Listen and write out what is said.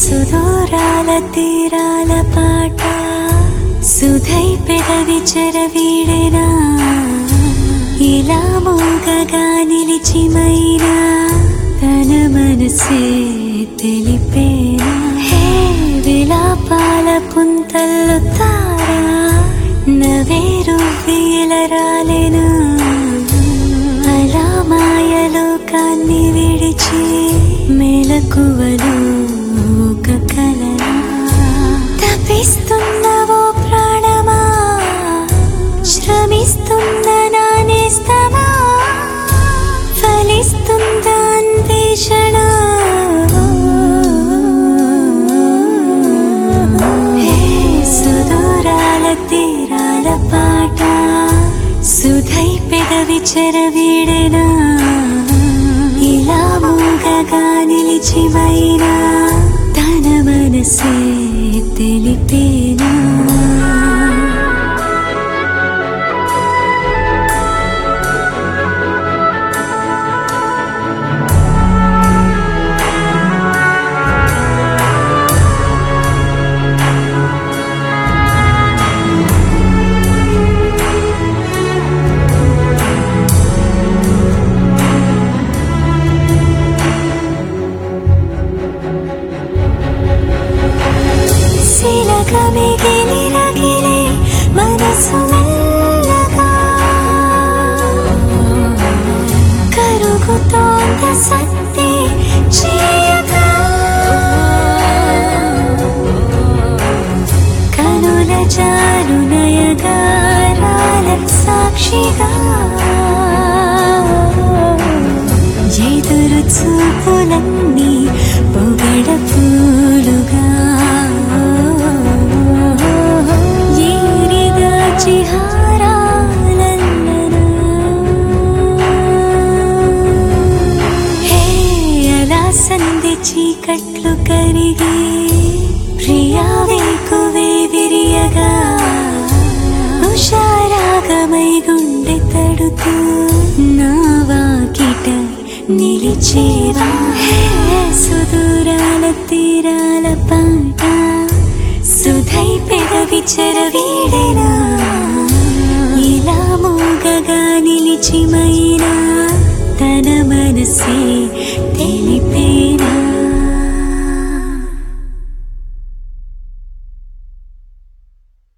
సుదూరాల తీరాల పాట సుధై పెదవి చెరవీడెనా ఇలా మూగగా నిలిచిమైనా తన మనసే తెలిపేనా హే విలాపాల పుంతల్లో తారా నవేరు వీల రాలేనా అలా మాయలోకాన్ని విడిచి మెలకువలు ఒక కలనా తపిస్తున్నవో ప్రాణమా శ్రమిస్తున్న నానేస్తమా ఫలిస్తున్న అన్వేషణ హే సుదూరాల తీరాల పాట సుధై పెదవి చెరవీడెనా ఇలా మూగగా నిలిచిమైనా తన మనసే తెలిపేనా మిగిలిరగిలే మనసు మెల్లగా కరుగుతోంద సత్తే చేయగా కనుల జారు నయగారాల సాక్షిగా ఎదురు చూపులన్నీ పొగడ పూలుగా సంధి చీకట్లు కరిగి ప్రియా వేకువే విరియగా ఉషారాగమై గుండె తడుతూ నా వాకిట నిలిచేవా సుదూరాల తీరాల పాట సుధై పెదవి చెరవీడెనా ఇలా మూగగా నిలిచిమైనా తన మనసే తెలిపేనా